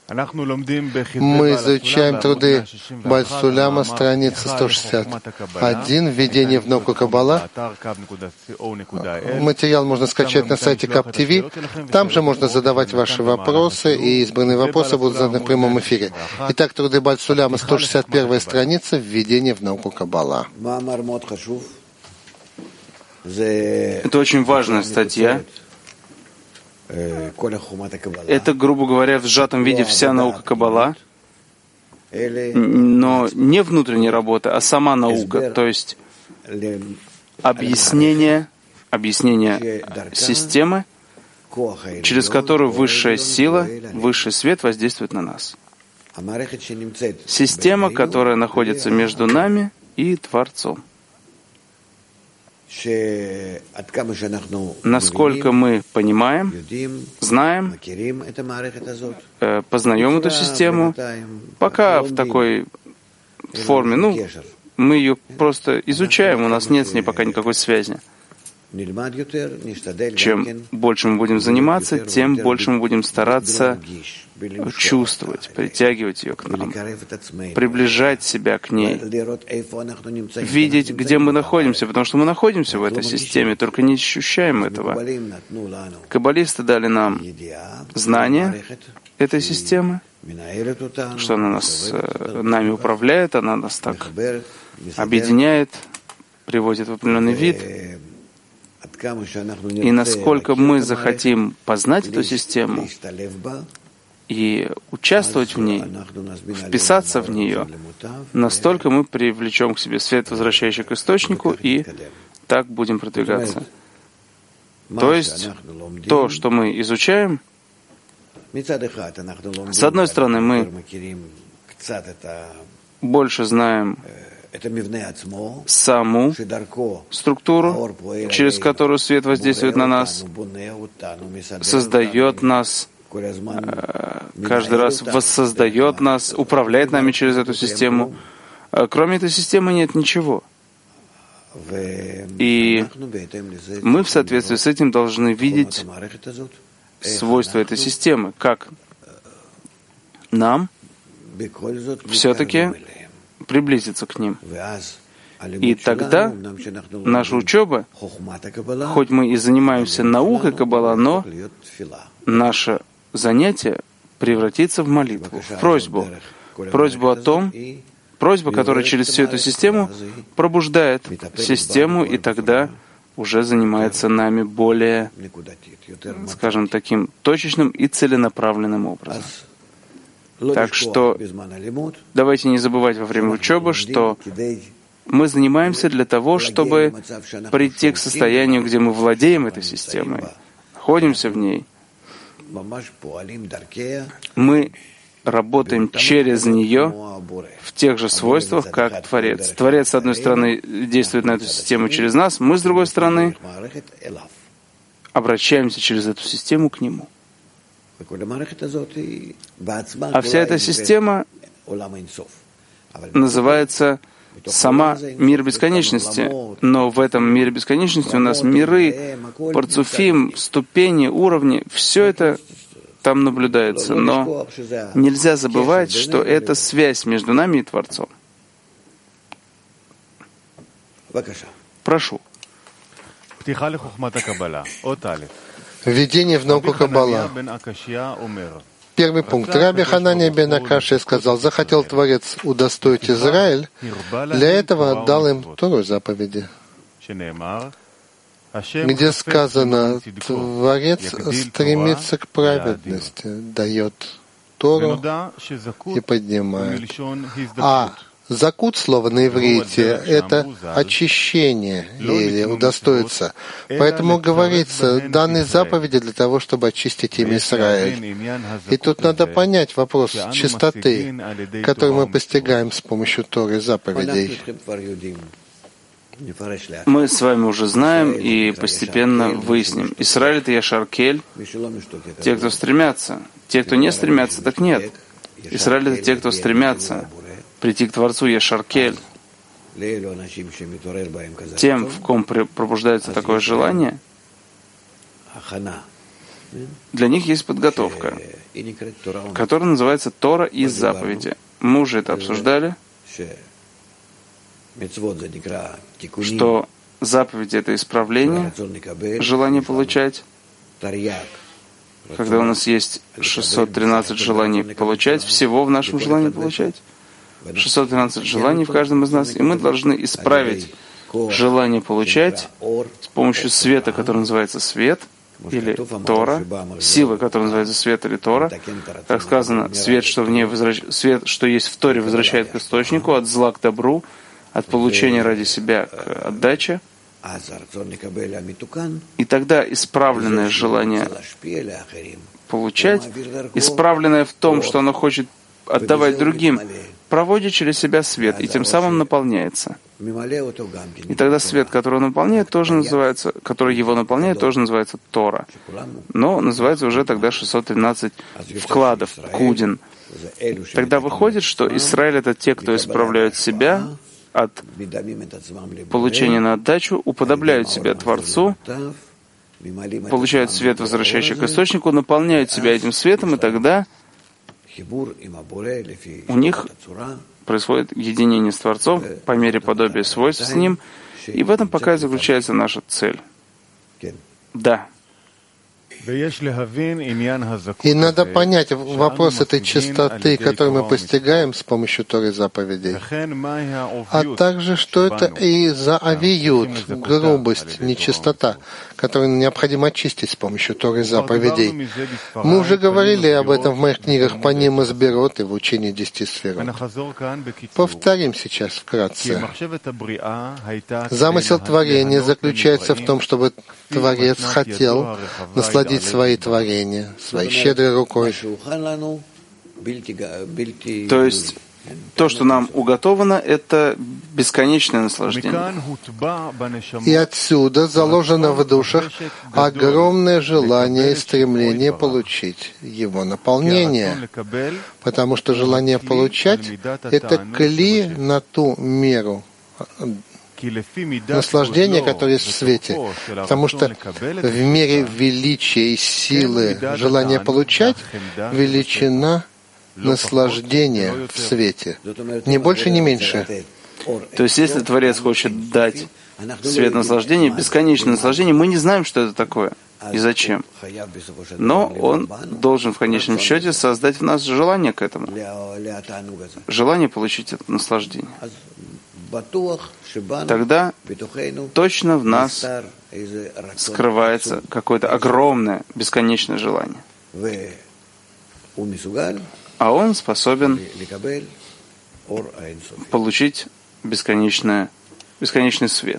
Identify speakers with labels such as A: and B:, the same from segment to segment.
A: Мы изучаем труды Баль-Суляма, страница 161, «Введение в науку Каббала». Материал можно скачать на сайте КАП-ТВ. Там же можно задавать ваши вопросы, и избранные вопросы будут заданы в прямом эфире. Итак, труды Баль-Суляма, 161 страница, «Введение в науку Каббала».
B: Это очень важная статья. Это, грубо говоря, в сжатом виде вся наука Каббала, но не внутренняя работа, а сама наука, то есть объяснение системы, через которую высшая сила, высший свет воздействует на нас. Система, которая находится между нами и Творцом. Насколько мы понимаем, знаем, познаем эту систему, пока в такой форме, мы ее просто изучаем, у нас нет с ней пока никакой связи. Чем больше мы будем заниматься, тем больше мы будем стараться чувствовать, притягивать ее к нам, приближать себя к ней, видеть, где мы находимся, потому что мы находимся в этой системе, только не ощущаем этого. Каббалисты дали нам знание этой системы, что она нами управляет, она нас так объединяет, приводит в определенный вид. И насколько мы захотим познать эту систему и участвовать в ней, вписаться в нее, настолько мы привлечем к себе свет, возвращающий к источнику, и так будем продвигаться. То есть, то, что мы изучаем, с одной стороны, мы больше знаем саму структуру, через которую свет воздействует на нас, создает нас, каждый раз воссоздает нас, управляет нами через эту систему. Кроме этой системы нет ничего. И мы в соответствии с этим должны видеть свойства этой системы, как нам все-таки приблизиться к ним. И тогда наша учеба, хоть мы и занимаемся наукой Каббала, но наше занятие превратится в молитву, в просьбу о том, просьба, которая через всю эту систему пробуждает систему, и тогда уже занимается нами более, скажем, таким точечным и целенаправленным образом. Так что давайте не забывать во время учебы, что мы занимаемся для того, чтобы прийти к состоянию, где мы владеем этой системой, находимся в ней. Мы работаем через нее в тех же свойствах, как Творец. Творец, с одной стороны, действует на эту систему через нас, мы, с другой стороны, обращаемся через эту систему к Нему. А вся эта система называется сама мир бесконечности. Но в этом мире бесконечности у нас миры, парцуфим, ступени, уровни, все это там наблюдается. Но нельзя забывать, что это связь между нами и Творцом. Прошу.
A: Введение в науку Каббала. Первый пункт. Раби Ханания бен Акашия сказал: захотел Творец удостоить Израиль, для этого отдал им Тору заповеди, где сказано: Творец стремится к праведности, дает Тору и поднимает. А закут, слово на иврите, это очищение или удостоиться. Поэтому говорится, данные заповеди для того, чтобы очистить имя Израиль. И тут надо понять вопрос чистоты, который мы постигаем с помощью Торы заповедей.
B: Мы с вами уже знаем и постепенно выясним. Израиль — это Яшар-Кель, те, кто стремятся. Те, кто не стремятся, так нет. Израиль — это те, кто стремятся прийти к Творцу, Яшар-Кель. Тем, в ком пробуждается такое желание, Для них есть подготовка, которая называется Тора и заповеди. Мы уже это обсуждали, что заповеди — это исправление, желание получать. Когда у нас есть 613 желаний получать, всего в нашем желании получать, 613 желаний в каждом из нас, и мы должны исправить желание получать с помощью света, который называется свет, или Тора, силы, которая называется свет или Тора. Как сказано, свет, что свет, что есть в Торе, возвращает к источнику, от зла к добру, от получения ради себя к отдаче. И тогда исправленное желание получать, исправленное в том, что оно хочет отдавать другим, проводит через себя свет и тем самым наполняется. И тогда свет, который он наполняет, тоже называется, который его наполняет, тоже называется Тора. Но называется уже тогда 613 вкладов, кудин. Тогда выходит, что Израиль — это те, кто исправляют себя от получения на отдачу, уподобляют себя Творцу, получают свет, возвращающий к источнику, наполняют себя этим светом, и тогда у них происходит единение с Творцом по мере подобия свойств с Ним, и в этом пока и заключается наша цель. Да.
A: И надо понять вопрос этой чистоты, которую мы постигаем с помощью Торы и заповедей, а также, что это и за авиют, грубость, нечистота, которую необходимо очистить с помощью Торы и заповедей. Мы уже говорили об этом в моих книгах по ним и Сберот и в учении 10 сферот. Повторим сейчас вкратце. Замысел творения заключается в том, чтобы Творец хотел насладить свои творения, своей щедрой рукой.
B: То есть, то, что нам уготовано, это бесконечное наслаждение.
A: И отсюда заложено в душах огромное желание и стремление получить его наполнение. Потому что желание получать — это кли на ту меру наслаждение, которое есть в свете. Потому что в мере величия и силы желания получать величина наслаждения в свете. Ни больше, ни меньше.
B: То есть, если Творец хочет дать свет наслаждения, бесконечное наслаждение, мы не знаем, что это такое и зачем. Но Он должен в конечном счете создать в нас желание к этому. Желание получить это наслаждение. Тогда точно в нас скрывается какое-то огромное, бесконечное желание. А он способен получить бесконечный свет.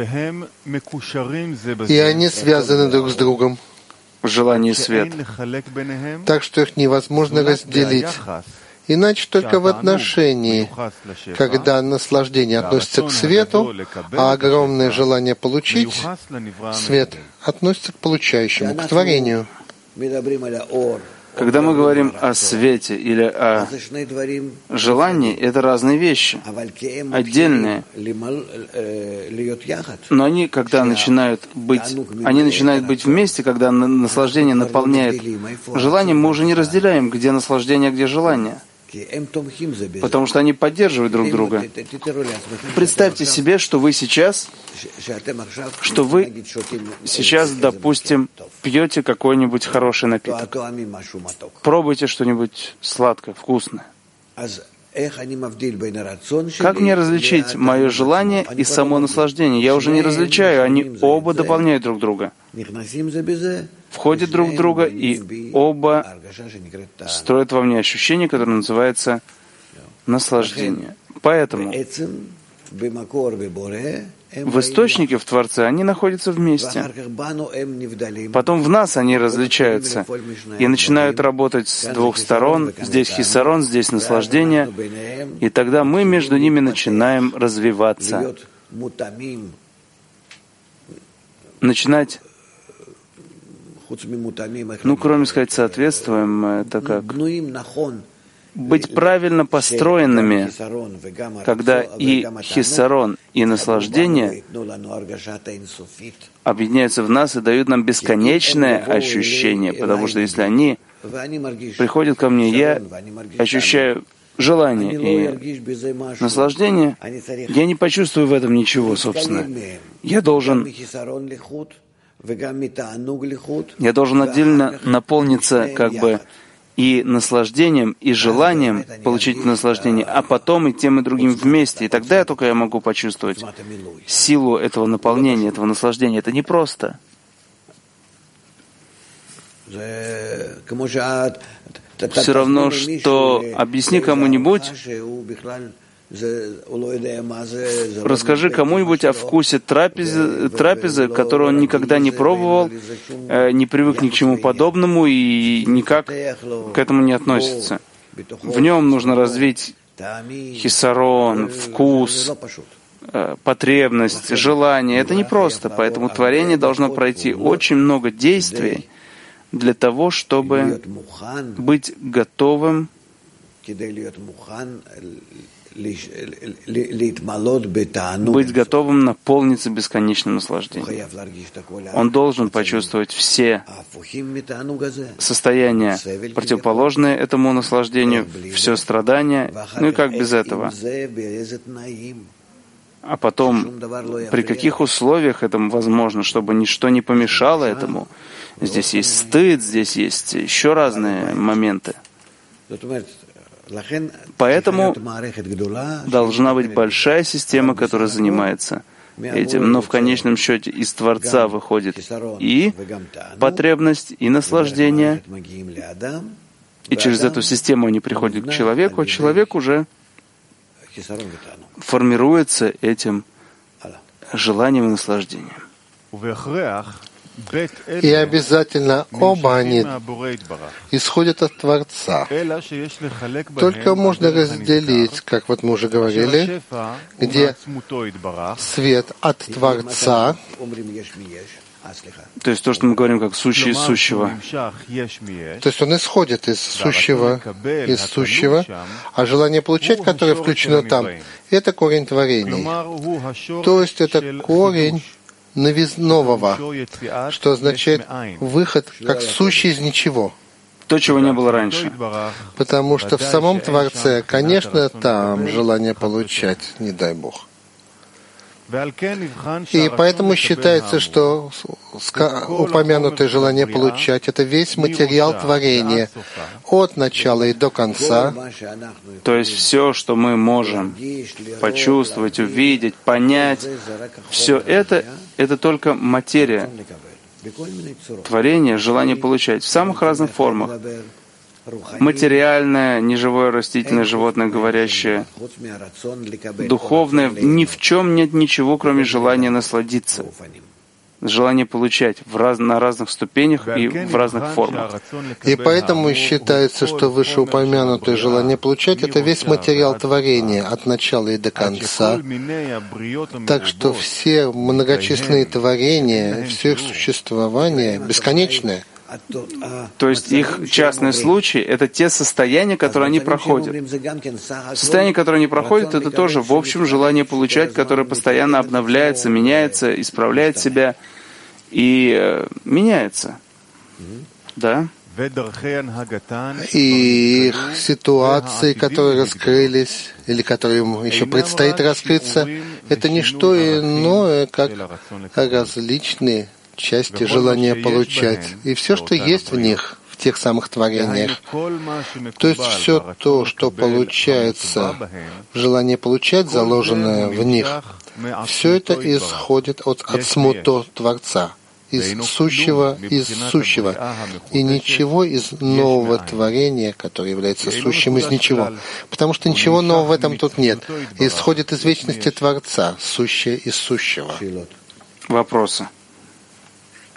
A: И они связаны друг с другом.
B: Желание и свет.
A: Так что их невозможно разделить. Иначе только в отношении, когда наслаждение относится к свету, а огромное желание получить свет относится к получающему, к творению.
B: Когда мы говорим о свете или о желании, это разные вещи, отдельные. Но они, когда начинают быть вместе, когда наслаждение наполняет желанием, мы уже не разделяем, где наслаждение, а где желание. Потому что они поддерживают друг друга. Представьте себе, что вы сейчас, допустим, пьете какой-нибудь хороший напиток. Пробуйте что-нибудь сладкое, вкусное. Как мне различить мое желание и само наслаждение? Я уже не различаю, они оба дополняют друг друга. Входят друг в друга, и оба строят во мне ощущение, которое называется наслаждение. Поэтому в источнике, в Творце, они находятся вместе. Потом в нас они различаются и начинают работать с двух сторон. Здесь хисарон, здесь наслаждение. И тогда мы между ними начинаем развиваться. Начинать, кроме сказать, соответствуем, это как быть правильно построенными, когда и хисарон, и наслаждение объединяются в нас и дают нам бесконечное ощущение, потому что если они приходят ко мне, я ощущаю желание и наслаждение, я не почувствую в этом ничего, собственно. Я должен отдельно наполниться как бы и наслаждением, и желанием получить наслаждение, а потом и тем, и другим вместе. И тогда только я могу почувствовать силу этого наполнения, этого наслаждения. Это непросто. Все равно, что объясни кому-нибудь, расскажи кому-нибудь о вкусе трапезы, которую он никогда не пробовал, не привык ни к чему подобному и никак к этому не относится. В нем нужно развить хисарон, вкус, потребность, желание. Это непросто, поэтому творение должно пройти очень много действий для того, чтобы быть готовым наполниться бесконечным наслаждением. Он должен почувствовать все состояния, противоположные этому наслаждению, все страдания, ну и как без этого. А потом, при каких условиях это возможно, чтобы ничто не помешало этому? Здесь есть стыд, здесь есть еще разные моменты. Поэтому должна быть большая система, которая занимается этим. Но в конечном счете из Творца выходит и потребность, и наслаждение. И через эту систему они приходят к человеку, а человек уже формируется этим желанием и наслаждением.
A: И обязательно оба они исходят от Творца. Только можно разделить, как вот мы уже говорили, где свет от Творца,
B: то есть то, что мы говорим как сущий из сущего.
A: То есть он исходит из сущего, а желание получать, которое включено там, это корень творений. То есть это корень нового, что означает выход как сущий из ничего.
B: То, чего не было раньше.
A: Потому что в самом Творце, конечно, там желание получать, не дай Бог. И поэтому считается, что упомянутое желание получать — это весь материал творения, от начала и до конца.
B: То есть все, что мы можем почувствовать, увидеть, понять, все это только материя творения, желание получать в самых разных формах. Материальное, неживое, растительное, животное, говорящее, духовное. Ни в чем нет ничего, кроме желания насладиться, желание получать на разных ступенях и в разных формах.
A: И поэтому считается, что вышеупомянутое желание получать — это весь материал творения от начала и до конца. Так что все многочисленные творения, все их существование бесконечное.
B: То есть их частный случай — это те состояния, которые они проходят. Состояние, которое они проходят, это тоже, в общем, желание получать, которое постоянно обновляется, меняется, исправляет себя и меняется. Да?
A: И их ситуации, которые раскрылись, или которым еще предстоит раскрыться, это не что иное, как различные части желания получать, и все, что есть в них, в тех самых творениях. То есть все то, что получается в желании получать, заложенное в них, все это исходит от ацмуто Творца, из сущего, и ничего из нового творения, которое является сущим из ничего. Потому что ничего нового в этом тут нет. Исходит из вечности Творца, сущее из сущего.
B: Вопросы?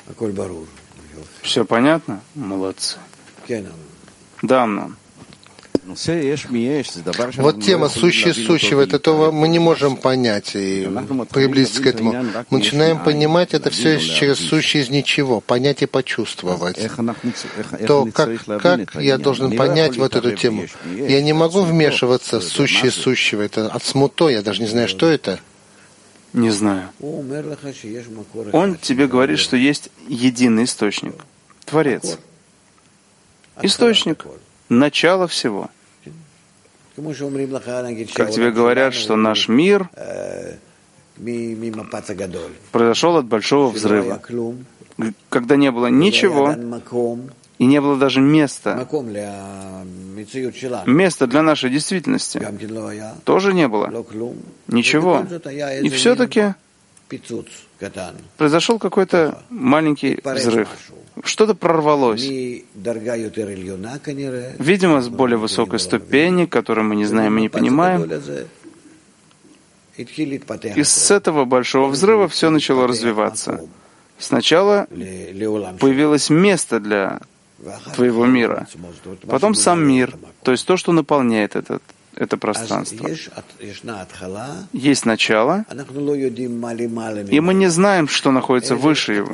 B: Все понятно? Молодцы. Да, Амнон.
A: Вот тема сущее сущего, это то, мы не можем понять и приблизиться к этому. Мы начинаем понимать это все через сущее из ничего, понять и почувствовать. То, как я должен понять вот эту тему? Я не могу вмешиваться в сущее сущего, это от смуто, я даже не знаю, что это.
B: Не знаю. Он тебе говорит, что есть единый источник, Творец. Источник, начало всего. Как тебе говорят, что наш мир произошел от большого взрыва, когда не было ничего, и не было даже места. Места для нашей действительности тоже не было. Ничего. И все-таки произошел какой-то маленький взрыв. Что-то прорвалось. Видимо, с более высокой ступени, которую мы не знаем и не понимаем. И с этого большого взрыва все начало развиваться. Сначала появилось место для твоего мира, потом сам мир, то есть то, что наполняет это пространство. Есть начало, и мы не знаем, что находится выше его.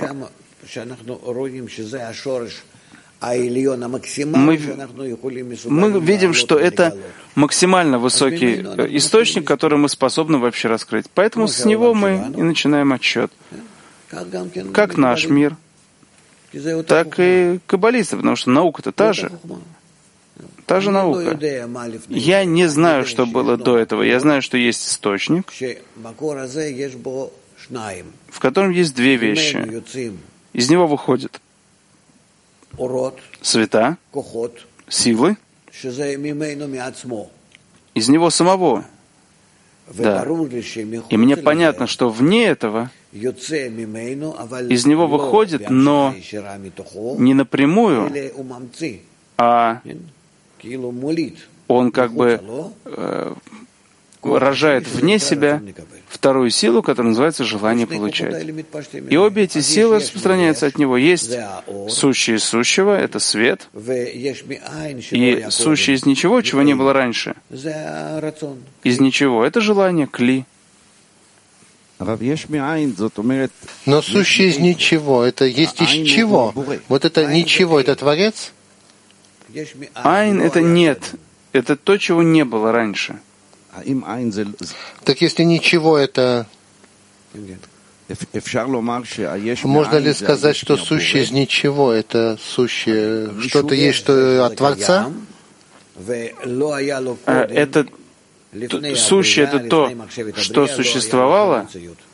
B: Мы видим, что это максимально высокий источник, который мы способны вообще раскрыть. Поэтому с него мы и начинаем отсчет. Как наш мир, так и каббалисты, потому что наука-то та же. Та же наука. Я не знаю, что было до этого. Я знаю, что есть источник, в котором есть две вещи. Из него выходят света, силы, из него самого. Да. И мне понятно, что вне этого из него выходит, но не напрямую, а он как бы рожает вне себя вторую силу, которая называется желание получать. И обе эти силы распространяются от него. Есть сущее из сущего, это свет, и сущее из ничего, чего не было раньше. Из ничего. Это желание, кли.
A: Но сущее из ничего, это есть из чего? Вот это ничего, это Творец?
B: Айн — это нет. Это то, чего не было раньше.
A: Так если ничего, это... Можно ли сказать, что сущее из ничего, это сущее, что-то есть, что от Творца?
B: Это сущее — это то, что существовало,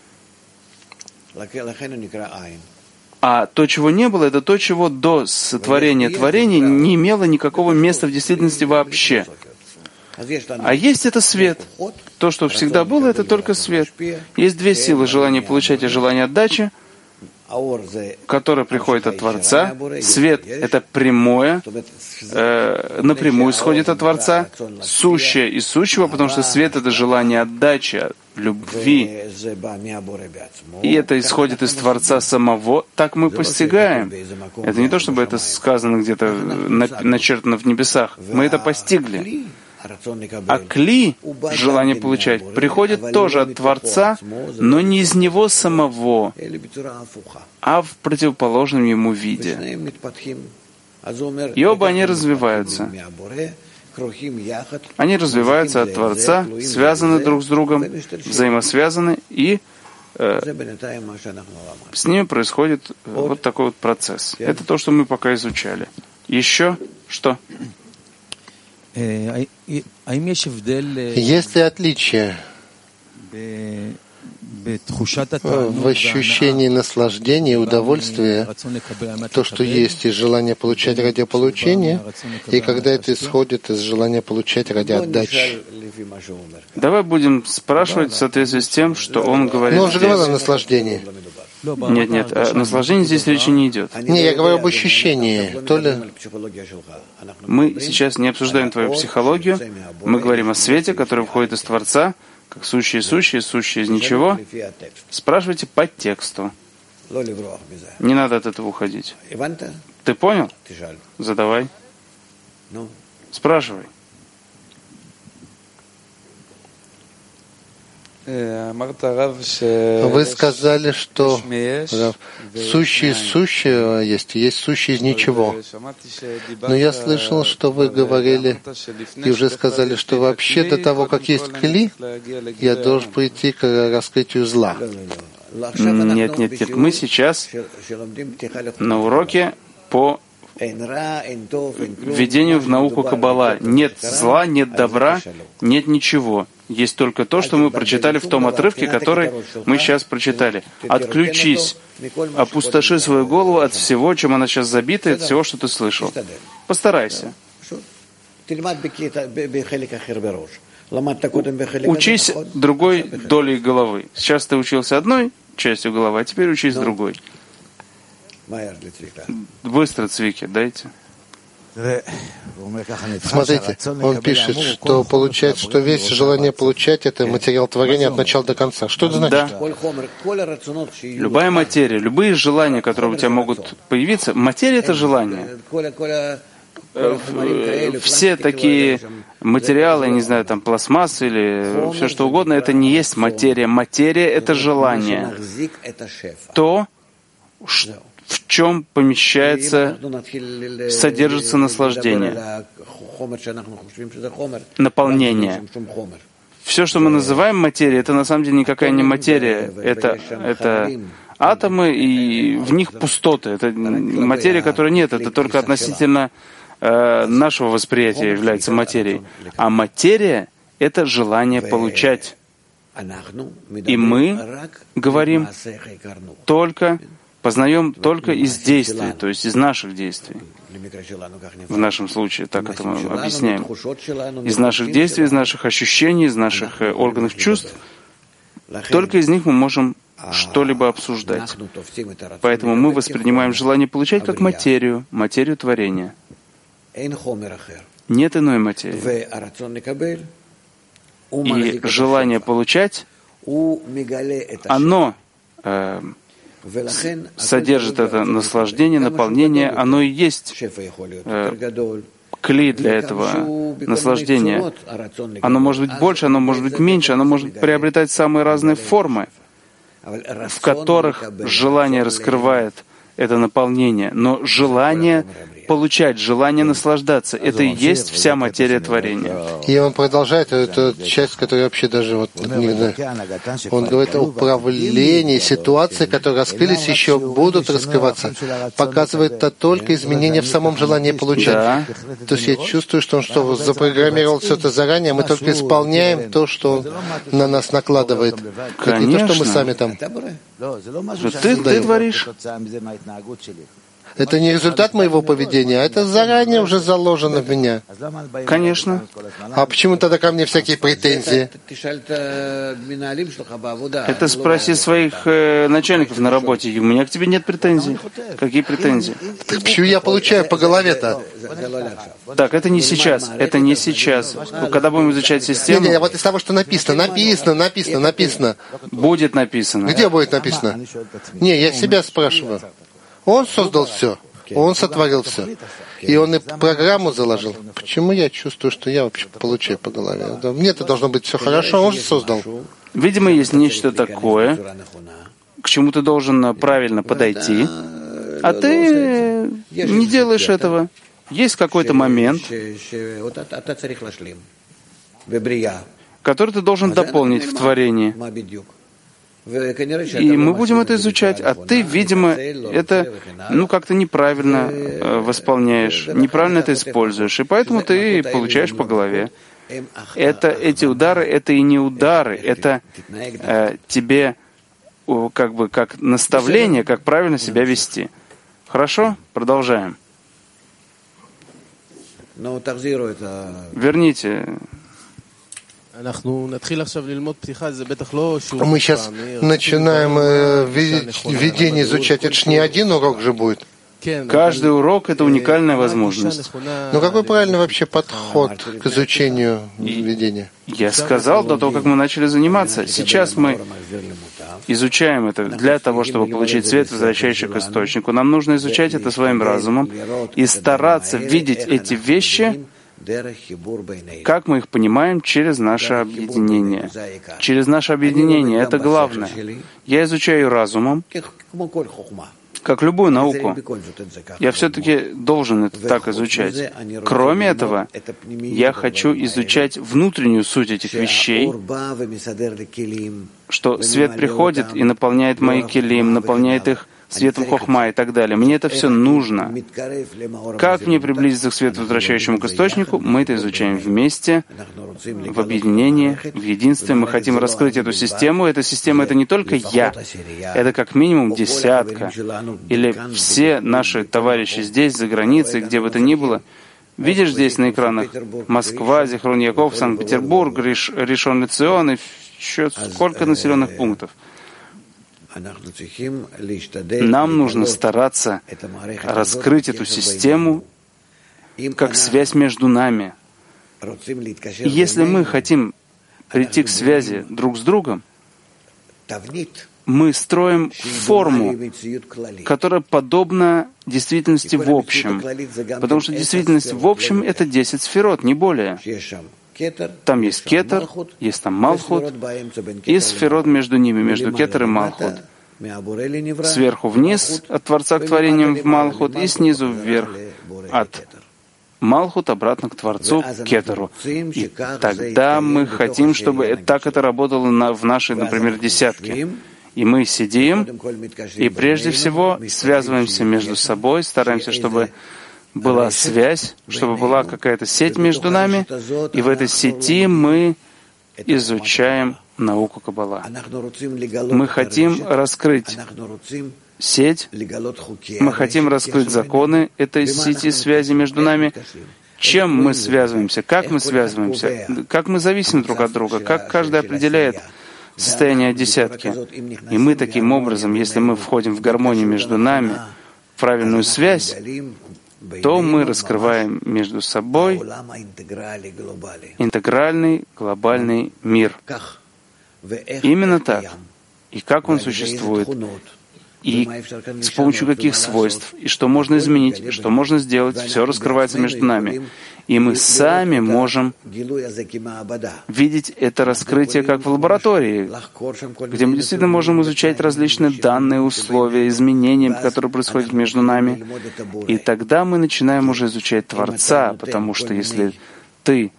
B: а то, чего не было, это то, чего до сотворения творений не имело никакого места в действительности вообще. А есть это свет. То, что всегда было, это только свет. Есть две силы: желание получать и желание отдачи, которое приходит от Творца. Свет — это прямое, напрямую исходит от Творца. Сущее из сущего, потому что свет — это желание отдачи, любви. И это исходит из Творца самого. Так мы постигаем. Это не то, чтобы это сказано где-то, начертано в небесах. Мы это постигли. А кли, желание получать, приходит тоже от Творца, но не из него самого, а в противоположном ему виде. И оба они развиваются. Они развиваются от Творца, связаны друг с другом, взаимосвязаны, и с ними происходит вот такой вот процесс. Это то, что мы пока изучали. Еще что?
A: Есть ли отличие в ощущении наслаждения и удовольствия, то, что есть из желания получать ради получения, и когда это исходит из желания получать ради отдачи?
B: Давай будем спрашивать в соответствии с тем, что он говорит.
A: Но он же говорил о наслаждении.
B: Нет, о наслаждении здесь речи не идет.
A: Не, я говорю об ощущении. То ли...
B: Мы сейчас не обсуждаем твою психологию, мы говорим о свете, который входит из Творца, как сущее, сущее из ничего. Спрашивайте по тексту. Не надо от этого уходить. Ты понял? Задавай. Спрашивай.
A: Вы сказали, что сущее из сущего есть сущее из ничего. Но я слышал, что вы говорили и уже сказали, что вообще до того, как есть кли, я должен прийти к раскрытию зла.
B: Нет. Мы сейчас на уроке по введению в науку Каббала. Нет зла, нет добра, нет ничего. Есть только то, что мы прочитали в том отрывке, который мы сейчас прочитали. Отключись, опустоши свою голову от всего, чем она сейчас забита, и от всего, что ты слышал. Постарайся. Учись другой долей головы. Сейчас ты учился одной частью головы, а теперь учись другой. Быстро, Цвики, дайте.
A: Смотрите, он пишет, что получается, что весь желание получать — это материал творения от начала до конца. Что это значит?
B: Да. Любая материя, любые желания, которые у тебя могут появиться, материя — это желание. Все такие материалы, я не знаю, там пластмасс или все что угодно, это не есть материя. Материя — это желание. То, в чем помещается, содержится наслаждение, наполнение. Все, что мы называем материей, это на самом деле никакая не материя. Это атомы, и в них пустоты. Это материя, которой нет. Это только относительно нашего восприятия является материей. А материя — это желание получать. И мы говорим познаем только из действий, то есть из наших действий. В нашем случае, так это мы объясняем. Из наших действий, из наших ощущений, из наших органов чувств. Только из них мы можем что-либо обсуждать. Поэтому мы воспринимаем желание получать как материю творения. Нет иной материи. И желание получать, оно содержит это наслаждение, наполнение, оно и есть кли для этого наслаждения. Оно может быть больше, оно может быть меньше, оно может приобретать самые разные формы, в которых желание раскрывает это наполнение. Но желание получать, желание наслаждаться — это и есть вся материя творения.
A: И он продолжает эту часть, которая вообще даже он говорит о управлении, ситуации, которые раскрылись, еще будут раскрываться. Показывает это только изменения в самом желании получать.
B: Да.
A: То есть я чувствую, что он запрограммировал все это заранее, мы только исполняем то, что он на нас накладывает.
B: Конечно.
A: Это не то, что мы сами там.
B: Ты творишь.
A: Это не результат моего поведения, а это заранее уже заложено в меня.
B: Конечно.
A: А почему тогда ко мне всякие претензии?
B: Это спроси своих начальников на работе. У меня к тебе нет претензий. Какие претензии?
A: Так почему я получаю по голове-то?
B: Так, это не сейчас. Это не сейчас. Когда будем изучать систему...
A: Не, вот из того, что написано.
B: Будет написано.
A: Где будет написано? Не, я себя спрашиваю. Он создал все, он сотворил все. И он и программу заложил. Почему я чувствую, что я вообще получаю по голове? Мне-то должно быть все хорошо, он же создал.
B: Видимо, есть нечто такое, к чему ты должен правильно подойти, а ты не делаешь этого. Есть какой-то момент, который ты должен дополнить в творении. И мы будем это изучать, а ты, видимо, это как-то неправильно восполняешь, неправильно это используешь, и поэтому ты получаешь по голове. Эти удары, это и не удары, это тебе как наставление, как правильно себя вести. Хорошо? Продолжаем. Верните.
A: Мы сейчас начинаем введение изучать. Это же не один урок же будет.
B: Каждый урок — это уникальная возможность.
A: Но какой правильный вообще подход к изучению введения?
B: Я сказал до того, как мы начали заниматься. Сейчас мы изучаем это для того, чтобы получить свет, возвращающий к источнику. Нам нужно изучать это своим разумом и стараться видеть эти вещи Как мы их понимаем? Через наше объединение. Через наше объединение. Это главное. Я изучаю разумом, как любую науку. Я все-таки должен это так изучать. Кроме этого, я хочу изучать внутреннюю суть этих вещей, что свет приходит и наполняет мои келим, наполняет их светом хохма и так далее. Мне это все нужно. Как мне приблизиться к свету, возвращающему к источнику? Мы это изучаем вместе, в объединении, в единстве. Мы хотим раскрыть эту систему. Эта система — это не только я. Это как минимум десятка. Или все наши товарищи здесь, за границей, где бы то ни было. Видишь здесь на экранах Москва, Зихрон-Яков, Санкт-Петербург, Ришон-ле-Цион и еще сколько населенных пунктов. Нам нужно стараться раскрыть эту систему как связь между нами. И если мы хотим прийти к связи друг с другом, мы строим форму, которая подобна действительности в общем. Потому что действительность в общем — это 10 сферот, не более. Там есть кетер, есть там малхут, и сферот между ними, между кетер и малхут. Сверху вниз от Творца к творениям в малхут, и снизу вверх от малхут обратно к Творцу, к кетеру. И тогда мы хотим, чтобы так это работало в нашей, например, десятке. И мы сидим, и прежде всего связываемся между собой, стараемся, чтобы была связь, чтобы была какая-то сеть между нами, и в этой сети мы изучаем науку Каббала. Мы хотим раскрыть сеть, мы хотим раскрыть законы этой сети связи между нами. Чем мы связываемся, как мы зависим друг от друга, как каждый определяет состояние десятки. И мы таким образом, если мы входим в гармонию между нами, в правильную связь, то мы раскрываем между собой интегральный глобальный мир. Именно так. И как он существует, и с помощью каких свойств, и что можно изменить, и что можно сделать, все раскрывается между нами. И мы сами можем видеть это раскрытие как в лаборатории, где мы действительно можем изучать различные данные, условия, изменения, которые происходят между нами. И тогда мы начинаем уже изучать Творца, потому что если ты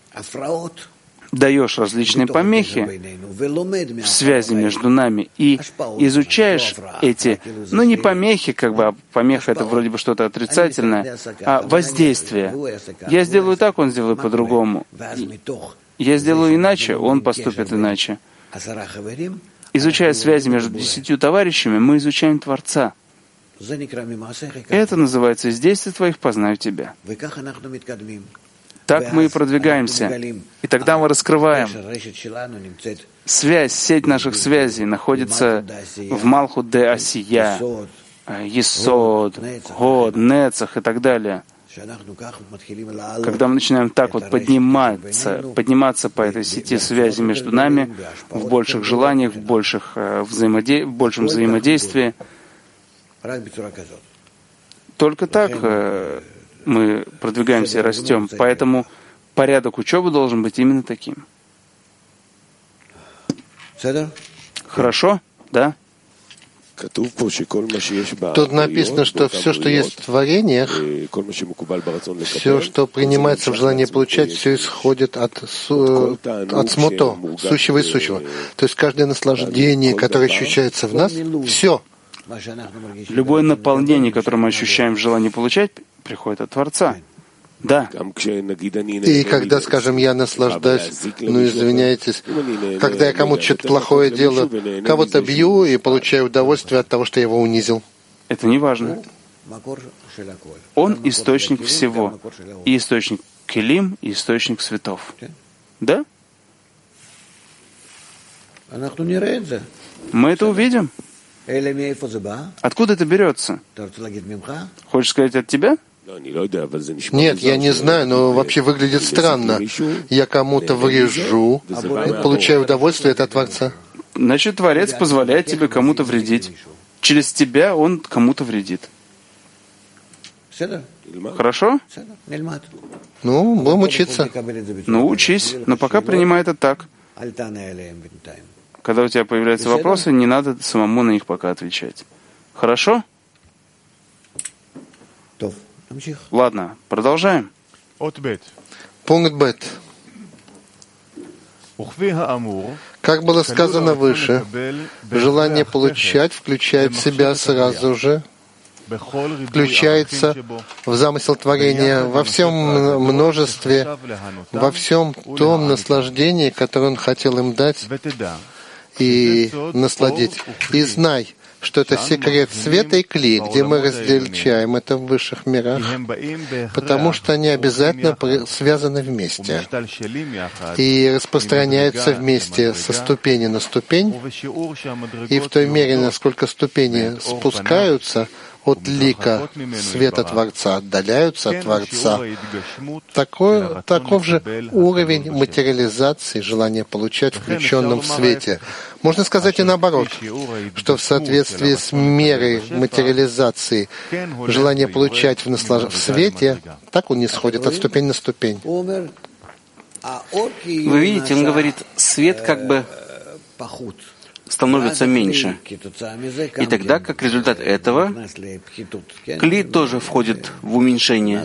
B: даешь различные помехи в связи между нами и изучаешь эти, не помехи, а помеха — это вроде бы что-то отрицательное, а воздействие. Я сделаю так, он сделает по-другому. Я сделаю иначе, он поступит иначе. Изучая связи между 10 товарищами, мы изучаем Творца. Это называется «Из действий твоих познаю тебя». Так мы и продвигаемся. И тогда мы раскрываем. Связь, сеть наших связей находится в Малхут де Асия, Есод, Год, Нецах и так далее. Когда мы начинаем так подниматься по этой сети связи между нами, в больших желаниях, в большем взаимодействии, только так мы продвигаемся и растем. Поэтому порядок учебы должен быть именно таким. Хорошо? Да?
A: Тут написано, что все, что есть в творениях, все, что принимается в желании получать, все исходит от смуто, сущего и сущего. То есть каждое наслаждение, которое ощущается в нас, все.
B: Любое наполнение, которое мы ощущаем в желании получать, приходит от Творца. Да.
A: И когда, скажем, я наслаждаюсь, извиняйтесь, когда я кому-то что-то плохое делаю, кого-то бью и получаю удовольствие от того, что я его унизил.
B: Это не важно. Он источник всего. И источник келим, и источник светов. Да? Мы это увидим. Откуда это берется? Хочешь сказать от тебя?
A: Нет, я не знаю, но вообще выглядит странно. Я кому-то врежу, получаю удовольствие от Творца.
B: Значит, Творец позволяет тебе кому-то вредить. Через тебя он кому-то вредит. Хорошо?
A: Ну, будем учиться.
B: Ну, учись, но пока принимай это так. Когда у тебя появляются вопросы, не надо самому на них пока отвечать. Хорошо? Ладно, продолжаем.
A: Пункт Б. Как было сказано выше, желание получать включает в себя сразу же, включается в замысел творения во всем множестве, во всем том наслаждении, которое он хотел им дать и насладить. И знай, что это секрет света и кли, где мы различаем это в высших мирах, потому что они обязательно связаны вместе и распространяются вместе со ступени на ступень, и в той мере, насколько ступени спускаются от лика света Творца, отдаляются от Творца, таков же уровень материализации желания получать включенным в свете. Можно сказать и наоборот, что в соответствии с мерой материализации желания получать в свете, так он не сходит от ступени на ступень.
B: Вы видите, он говорит, свет как бы становится меньше. И тогда, как результат этого, кли тоже входит в уменьшение,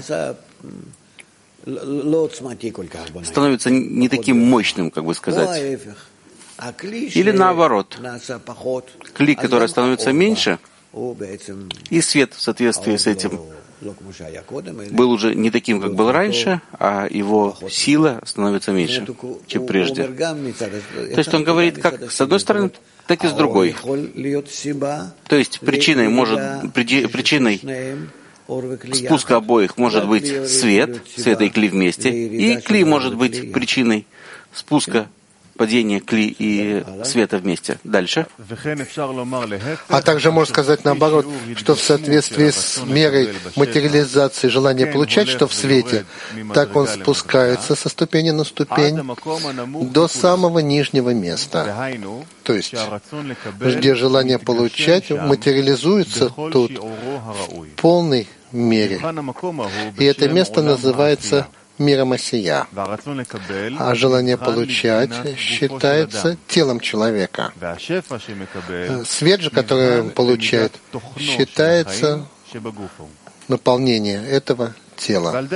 B: становится не таким мощным, как бы сказать. Или наоборот, кли, который становится меньше, и свет в соответствии с этим был уже не таким, как был раньше, а его сила становится меньше, чем прежде. То есть он говорит как с одной стороны, так и с другой. То есть причиной спуска обоих может быть свет и кли вместе, и кли может быть причиной спуска падения кли и света вместе. Дальше.
A: А также можно сказать наоборот, что в соответствии с мерой материализации желания получать, что в свете, так он спускается со ступени на ступень до самого нижнего места. То есть, где желание получать материализуется тут в полной мере. И это место называется миром осия, а желание получать считается телом человека. Свет же, который он получает, считается наполнение этого тела.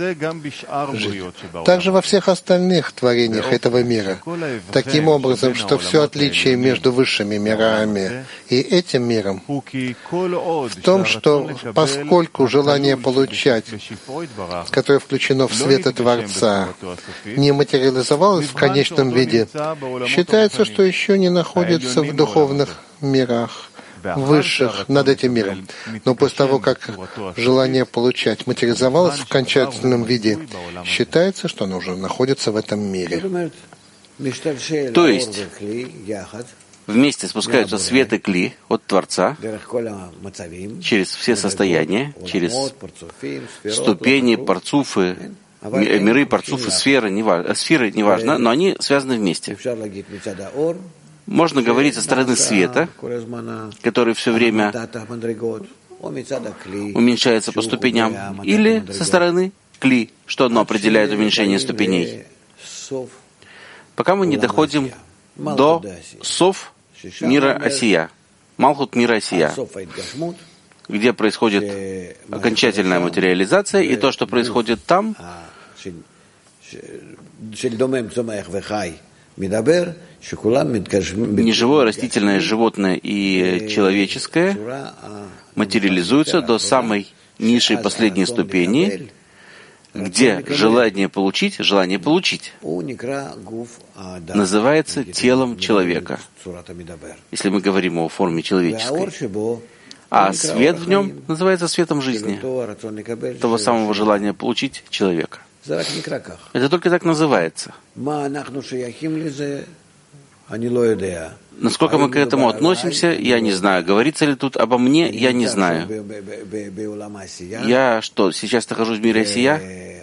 A: Также во всех остальных творениях этого мира. Таким образом, что все отличие между высшими мирами и этим миром в том, что поскольку желание получать, которое включено в свет Творца, не материализовалось в конечном виде, считается, что еще не находится в духовных мирах, высших над этим миром. Но после того, как желание получать материализовалось в окончательном виде, считается, что оно уже находится в этом мире.
B: То есть вместе спускаются свет и кли от Творца через все состояния, через ступени, парцуфы, миры, парцуфы, сферы, неважно, но они связаны вместе. Можно говорить со стороны света, который все время уменьшается по ступеням, или со стороны кли, что оно определяет уменьшение ступеней, пока мы не доходим до сов мира осия, Малхут мира осия, где происходит окончательная материализация, и то, что происходит там, неживое, растительное, животное и человеческое материализуются до самой низшей последней ступени, где желание получить называется телом человека, если мы говорим о форме человеческой. А свет в нем называется светом жизни, того самого желания получить человека. Это только так называется. Насколько мы к этому относимся, я не знаю. Говорится ли тут обо мне, я не знаю. Я что, сейчас нахожусь в мире осия?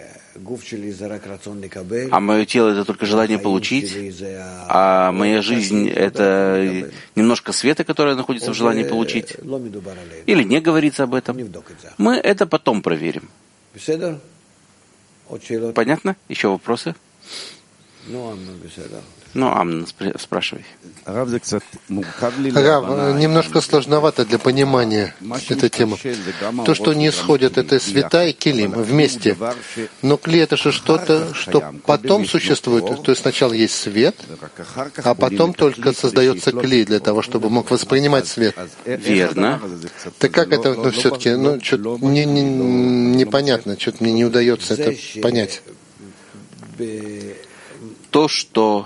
B: А мое тело — это только желание получить? А моя жизнь — это немножко света, которое находится в желании получить? Или не говорится об этом? Мы это потом проверим. Понятно? Еще вопросы? Амнон, спрашивай.
A: Рав, немножко сложновато для понимания эта тема. То, что не исходит, это света и килим вместе. Но кли — это же что-то, что потом существует. То есть сначала есть свет, а потом только создается кли для того, чтобы мог воспринимать свет.
B: Верно.
A: Так как это все-таки, что-то непонятно, что-то мне не удается это понять.
B: То, что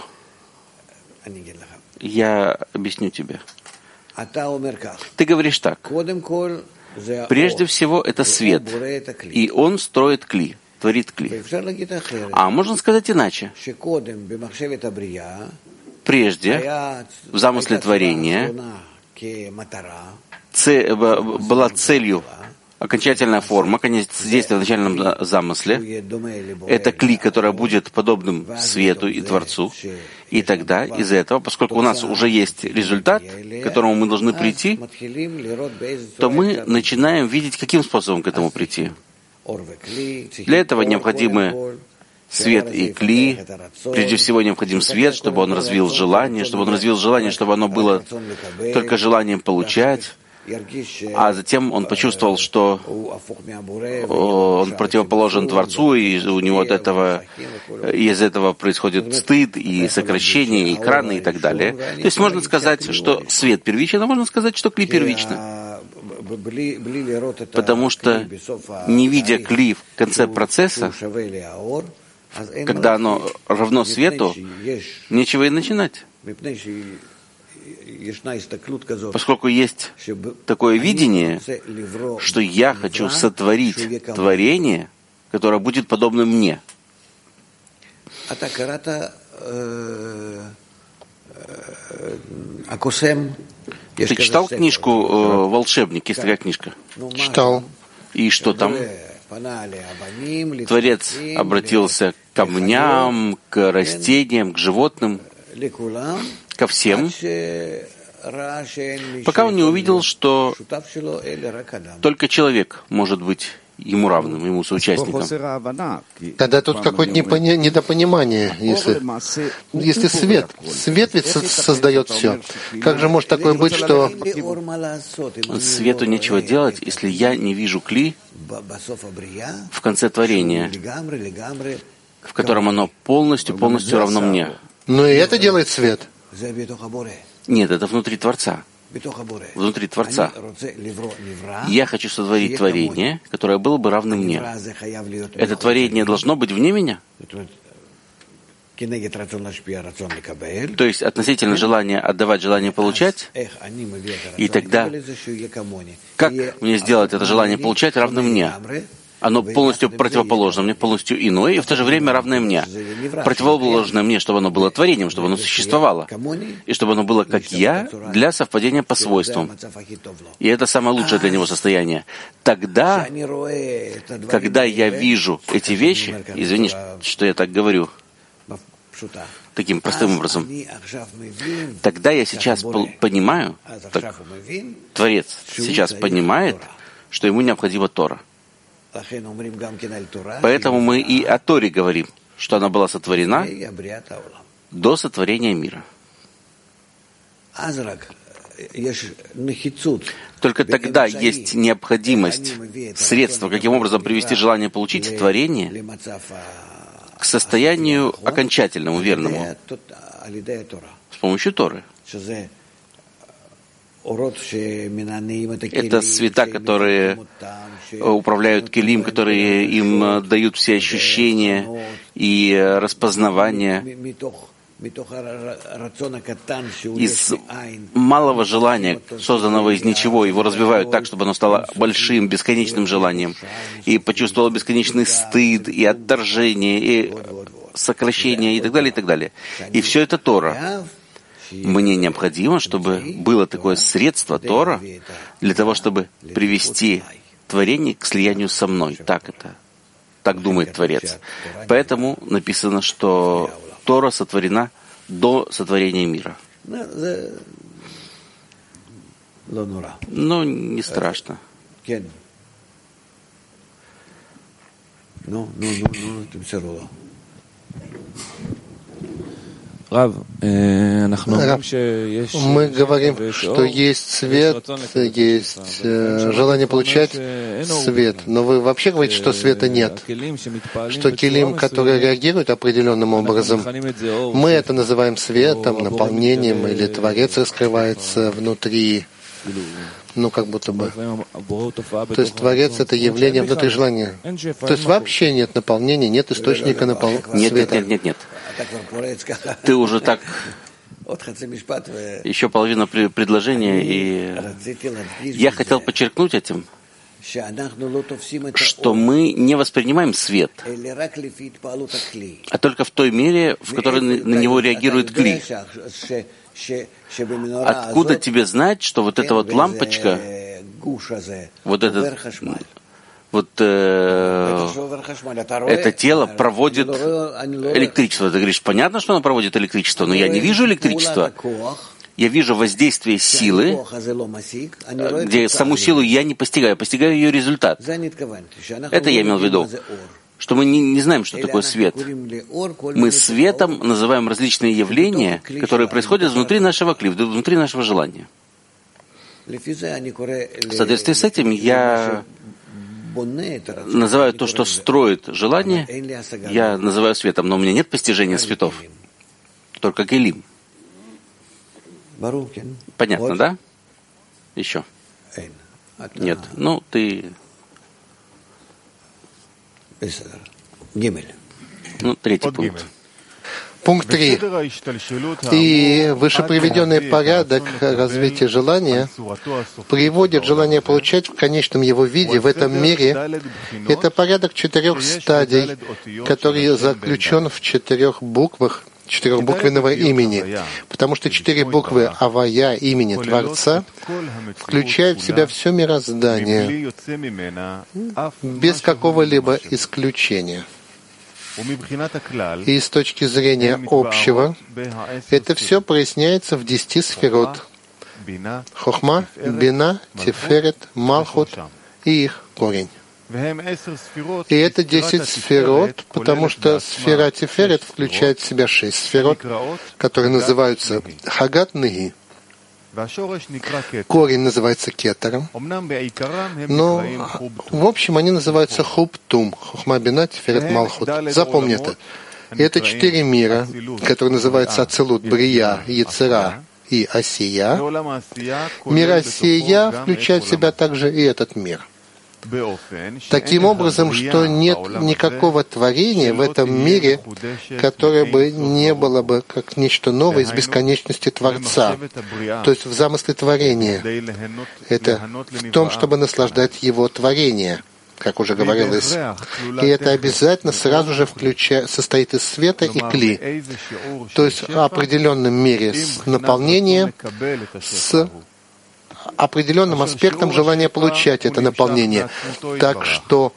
B: я объясню тебе. Ты говоришь так. Прежде всего, это свет. И он строит кли, творит кли. А можно сказать иначе. Прежде, в замысле творения, была целью окончательная форма, конец действия в начальном замысле. Это кли, которая будет подобным свету и Творцу. И тогда из этого, поскольку у нас уже есть результат, к которому мы должны прийти, то мы начинаем видеть, каким способом к этому прийти. Для этого необходимы свет и кли. Прежде всего необходим свет, чтобы он развил желание, чтобы оно было только желанием получать. А затем он почувствовал, что он противоположен Творцу, и у него из этого происходит стыд, и сокращение, и экраны, и так далее. То есть можно сказать, что свет первичен, а можно сказать, что кли первично. Потому что, не видя кли в конце процесса, когда оно равно свету, нечего и начинать. Поскольку есть такое видение, что я хочу сотворить творение, которое будет подобно мне. Ты читал книжку «Волшебник»? Есть такая книжка?
A: Читал.
B: И что там? Творец обратился к камням, к растениям, к животным, ко всем, пока он не увидел, что только человек может быть ему равным, ему соучастником.
A: Тогда тут какое-то недопонимание. Если свет ведь создает все. Как же может такое быть, что...
B: Свету нечего делать, если я не вижу кли в конце творения, в котором оно полностью равно мне.
A: Но и это делает свет.
B: Нет, это внутри Творца. Внутри Творца. Я хочу сотворить творение, которое было бы равно мне. Это творение должно быть вне меня? То есть относительно желания отдавать, желание получать. И тогда, как мне сделать это желание получать равным мне? Оно полностью противоположно мне, полностью иное, и в то же время равное мне. Противоположное мне, чтобы оно было творением, чтобы оно существовало. И чтобы оно было как я, для совпадения по свойствам. И это самое лучшее для него состояние. Тогда, когда я вижу эти вещи, извини, что я так говорю, таким простым образом, тогда я сейчас понимаю, Творец сейчас понимает, что ему необходима Тора. Поэтому мы и о Торе говорим, что она была сотворена до сотворения мира. Только тогда есть необходимость, средство, каким образом привести желание получить творение к состоянию окончательному, верному, с помощью Торы. Это света, которые управляют келим, которые им дают все ощущения и распознавание. Из малого желания, созданного из ничего, его развивают так, чтобы оно стало большим, бесконечным желанием, и почувствовало бесконечный стыд, и отторжение, и сокращение, и так далее, и так далее. И все это Тора. Мне необходимо, чтобы было такое средство Тора для того, чтобы привести творение к слиянию со мной. Так думает Творец. Поэтому написано, что Тора сотворена до сотворения мира. Но не страшно.
A: Мы говорим, что есть свет, есть желание получать свет, но вы вообще говорите, что света нет, что килим, которые реагируют определенным образом, мы это называем светом, наполнением, или Творец раскрывается внутри, как будто бы. То есть Творец — это явление внутри желания. То есть вообще нет наполнения, нет источника света.
B: Нет. Ты уже так... Еще половина предложения, и я хотел подчеркнуть этим, что мы не воспринимаем свет, а только в той мере, в которой на него реагирует кли. Откуда тебе знать, что вот эта вот лампочка, вот этот, это тело проводит электричество? Ты говоришь, понятно, что оно проводит электричество, но я не вижу электричества. Я вижу воздействие силы, где саму силу я не постигаю, я постигаю ее результат. Это я имел в виду. Что мы не знаем, что такое свет. Мы светом называем различные явления, которые происходят внутри нашего кли, внутри нашего желания. В соответствии с этим я называю то, что строит желание, я называю светом, но у меня нет постижения светов, только келим. Понятно, да? Еще? Нет. Ты... Третий пункт.
A: Пункт 3. И вышеприведенный порядок развития желания приводит желание получать в конечном его виде в этом мире. Это порядок 4 стадий, который заключен в 4 буквах, 4-буквенного имени, потому что 4 буквы Авая имени Творца включают в себя все мироздание без какого-либо исключения. И с точки зрения общего, это все проясняется в 10 сферот: Хохма, Бина, Тиферет, Малхут и их корень. И это 10 сферот, потому что сфера Тиферет включает в себя 6 сферот, которые называются Хагат Неги. Корень называется кетером, но в общем они называются Хубтум, Хохма, Бина, Тиферет, Малхут. Запомни это. И это 4 мира, которые называются Ацилут, Брия, Яцера и Асия. Мир Асия включает в себя также и этот мир. Таким образом, что нет никакого творения в этом мире, которое бы не было бы как нечто новое из бесконечности Творца. То есть в замысле творения. Это в том, чтобы наслаждать его творение, как уже говорилось. И это обязательно сразу же состоит из света и кли. То есть в определенном мире с наполнением, с определенным аспектом желания получать это наполнение. Так что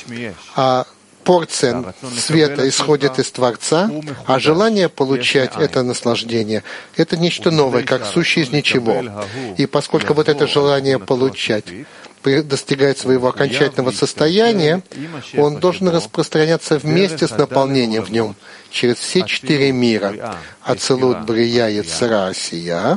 A: порция света исходит из Творца, а желание получать это наслаждение — это нечто новое, как сущее из ничего. И поскольку вот это желание получать достигает своего окончательного состояния, он должен распространяться вместе с наполнением в нем через все 4 мира — Ацилут, Брия, Яцера, Асия.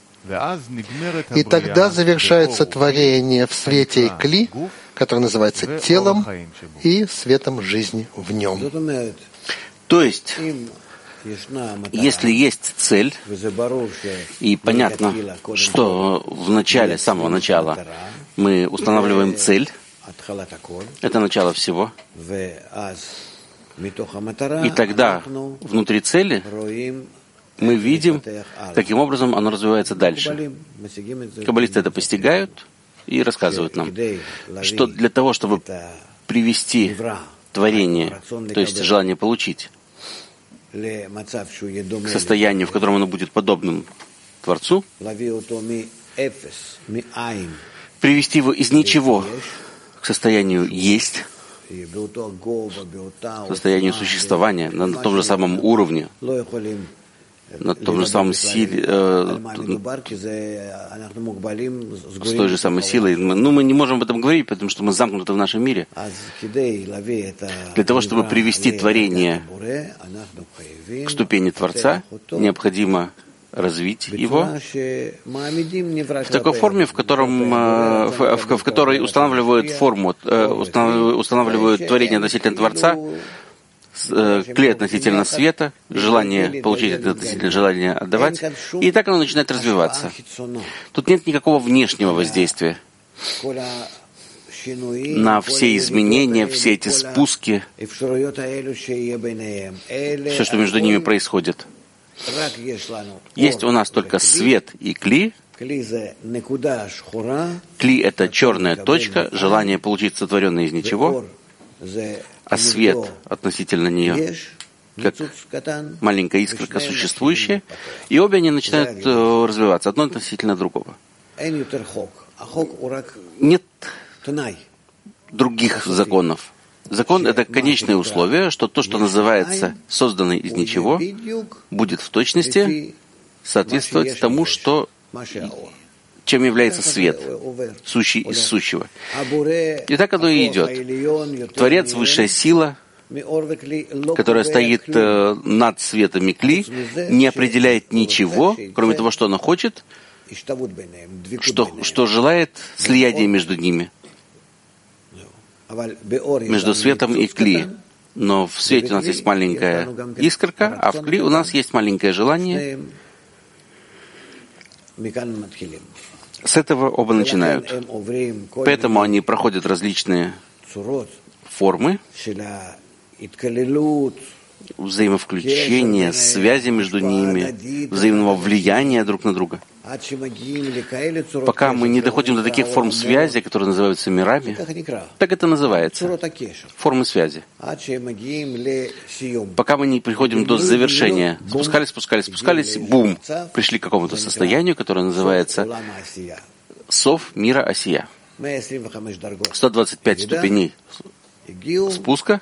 A: И тогда завершается творение в свете и кли, который называется телом и светом жизни в нем.
B: То есть, если есть цель, и понятно, что в начале, с самого начала, мы устанавливаем цель, это начало всего, и тогда внутри цели мы видим, каким образом оно развивается дальше. Каббалисты это постигают и рассказывают нам, что для того, чтобы привести творение, то есть желание получить, к состоянию, в котором оно будет подобным Творцу, привести его из ничего к состоянию «есть», к состоянию существования на том же самом уровне, на том же самом силе, с той же самой силой. Мы не можем об этом говорить, потому что мы замкнуты в нашем мире. Для того, чтобы привести творение к ступени Творца, необходимо развить его в такой форме, в которой устанавливают форму, устанавливают творение относительно Творца, клей относительно света, желание получить это относительно желания отдавать, и так оно начинает развиваться. Тут нет никакого внешнего воздействия на все изменения, все эти спуски, все, что между ними происходит. Есть у нас только свет и кли. Кли — это черная точка, желание получить сотворенное из ничего, а свет относительно нее, как маленькая искорка существующая, и обе они начинают развиваться, одно относительно другого. Нет других законов. Закон — это конечное условие, что то, что называется созданное из ничего, будет в точности соответствовать тому, чем является свет, сущий из сущего. И так оно и идет. Творец, высшая сила, которая стоит над светом и кли, не определяет ничего, кроме того, что она хочет, что желает слияния между ними, между светом и кли. Но в свете у нас есть маленькая искорка, а в кли у нас есть маленькое желание. С этого оба начинают. Поэтому они проходят различные формы взаимовключения, связи между ними, взаимного влияния друг на друга. Пока мы не доходим до таких форм связи, которые называются мирами, так это называется, формы связи. Пока мы не приходим до завершения, спускались, бум, пришли к какому-то состоянию, которое называется сов мира Осия. 125 ступеней спуска,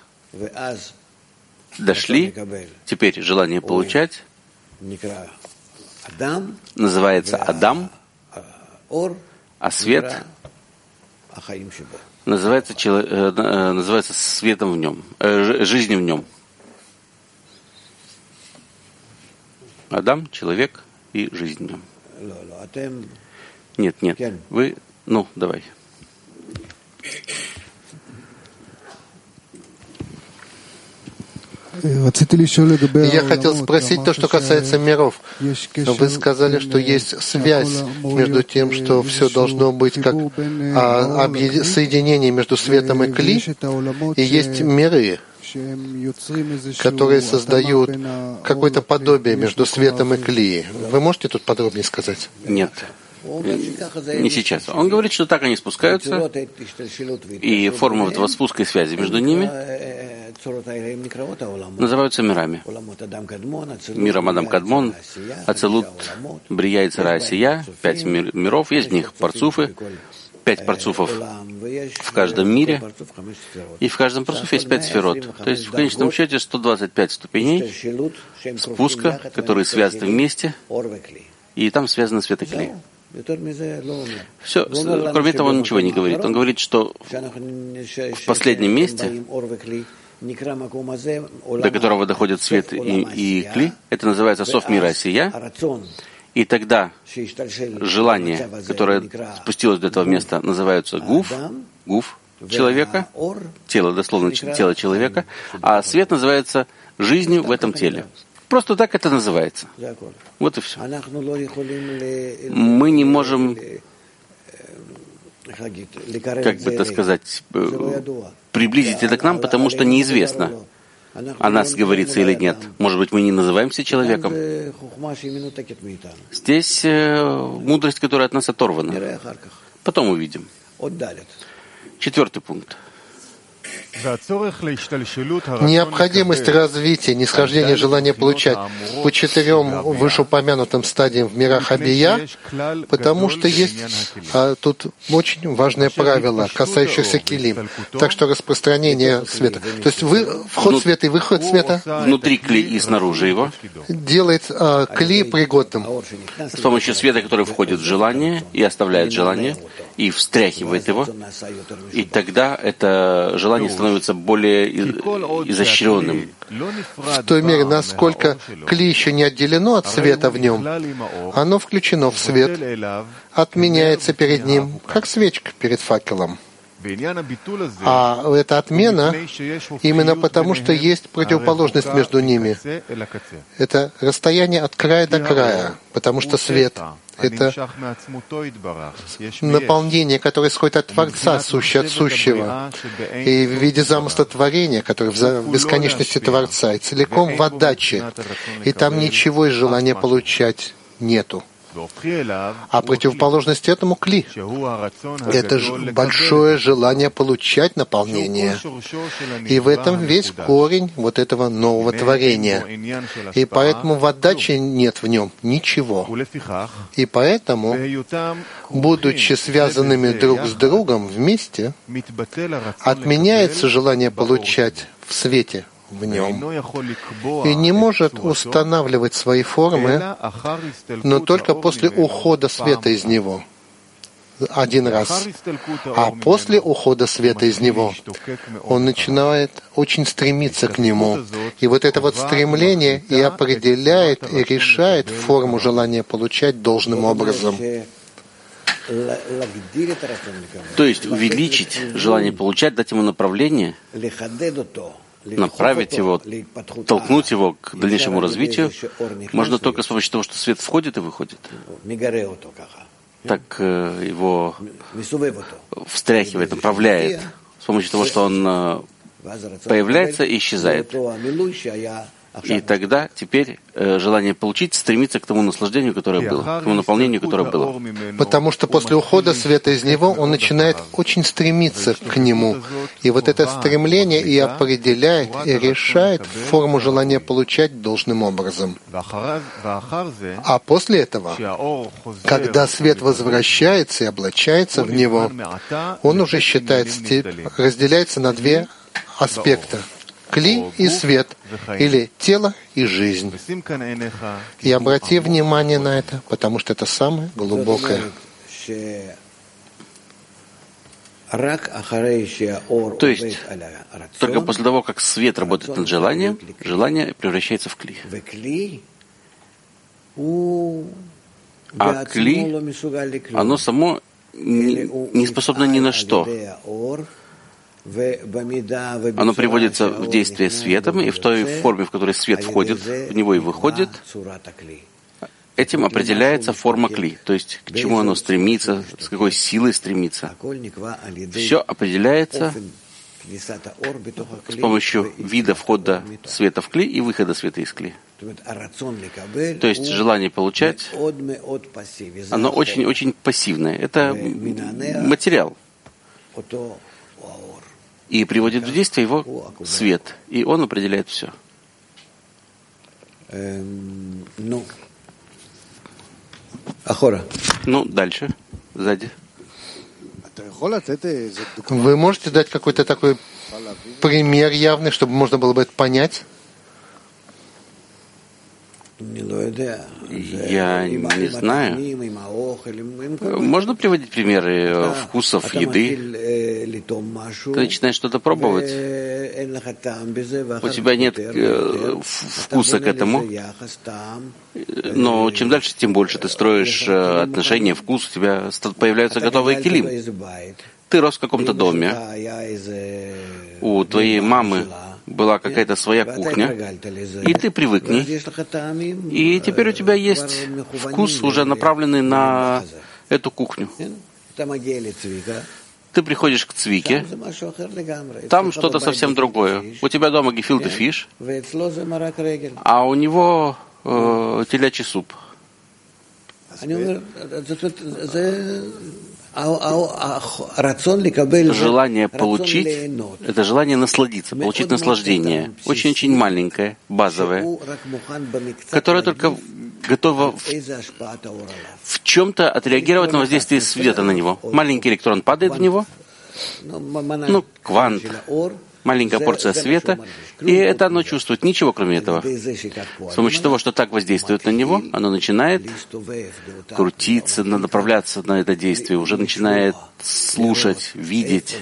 B: дошли, теперь желание получать называется Адам, а свет называется светом в нем, жизнью в нем. Адам, человек и жизнь в нем. Нет, вы, давай.
A: Я хотел спросить то, что касается миров. Вы сказали, что есть связь между тем, что все должно быть как соединение между светом и кли, и есть миры, которые создают какое-то подобие между светом и кли. Вы можете тут подробнее сказать?
B: Нет. Не сейчас. Он говорит, что так они спускаются, и форма этого спуска и связи между ними называются мирами. Миром Адам Кадмон, Ацелут, Брия и Цара Осия, 5 миров, есть в них парцуфы, 5 парцуфов в каждом мире, и в каждом парцуфе есть 5 сферот. То есть в конечном счете 125 ступеней спуска, которые связаны вместе, и там связаны свет и кли. Все, кроме этого он ничего не говорит. Он говорит, что в последнем месте, до которого доходит свет и кли, это называется сов мира Осия, и тогда желание, которое спустилось до этого места, называется гуф человека, тело, дословно тело человека, а свет называется жизнью в этом теле. Просто так это называется. Вот и все. Мы не можем, приблизить это к нам, потому что неизвестно, о нас говорится или нет. Может быть, мы не называемся человеком. Здесь мудрость, которая от нас оторвана. Потом увидим. 4 пункт.
A: Необходимость развития, нисхождения желания получать по 4 вышеупомянутым стадиям в мирах Абия, потому что есть тут очень важное правило, касающееся кили. Так что распространение света, то есть вход света и выход света
B: внутри кли и снаружи его
A: делает кли пригодным.
B: С помощью света, который входит в желание и оставляет желание, и встряхивает его, и тогда это желание становится более изощренным.
A: В той мере, насколько кли еще не отделено от света в нем, оно включено в свет, отменяется перед ним, как свечка перед факелом. А эта отмена именно потому, что есть противоположность между ними. Это расстояние от края до края, потому что свет — это наполнение, которое исходит от Творца, сущее от сущего, и в виде замысла творения, который в бесконечности Творца, и целиком в отдаче, и там ничего из желания получать нету. А противоположность этому кли — это большое желание получать наполнение. И в этом весь корень вот этого нового творения. И поэтому в отдаче нет в нем ничего. И поэтому, будучи связанными друг с другом вместе, отменяется желание получать в свете в нем и не может устанавливать свои формы, но только после ухода света из него. Один раз. А после ухода света из него он начинает очень стремиться к нему. И вот это вот стремление и определяет, и решает форму желания получать должным образом.
B: То есть увеличить желание получать, дать ему направление, направить его, толкнуть его к дальнейшему развитию, можно только с помощью того, что свет входит и выходит. Так его встряхивает, направляет, с помощью того, что он появляется и исчезает. И тогда теперь желание получить стремится к тому наслаждению, которое было, к тому наполнению, которое было.
A: Потому что после ухода света из него он начинает очень стремиться к нему. И вот это стремление и определяет, и решает форму желания получать должным образом. А после этого, когда свет возвращается и облачается в него, он уже разделяется на 2 аспекта. Кли и свет, или тело и жизнь. И обрати внимание на это, потому что это самое глубокое.
B: То есть, только после того, как свет работает над желанием, желание превращается в кли. А кли, оно само не способно ни на что. Оно приводится в действие светом, и в той форме, в которой свет входит в него и выходит, этим определяется форма кли, то есть к чему оно стремится, с какой силой стремится. Все определяется с помощью вида входа света в кли и выхода света из кли. То есть желание получать, оно очень-очень пассивное. Это материал. И приводит в действие его свет, и он определяет все. Ну, дальше, сзади.
A: Вы можете дать какой-то такой пример явный, чтобы можно было бы это понять?
B: Я не знаю. Можно приводить примеры вкусов еды? Ты начинаешь что-то пробовать. У тебя нет вкуса к этому. Но чем дальше, тем больше ты строишь отношения, вкус, у тебя появляются готовые килим. Ты рос в каком-то доме. У твоей мамы была какая-то своя кухня, и ты привык к ней. И теперь у тебя есть вкус, уже направленный на эту кухню. Ты приходишь к Цвике, там что-то совсем другое. У тебя дома гефилте фиш, а у него телячий суп. Желание получить — это желание насладиться, получить наслаждение. Очень-очень маленькое, базовое, которое только готово в чем-то отреагировать на воздействие света на него. Маленький электрон падает в него, квант, маленькая порция света, и это оно чувствует, ничего кроме этого. С помощью того, что так воздействует на него, оно начинает крутиться, направляться на это действие, уже начинает слушать, видеть,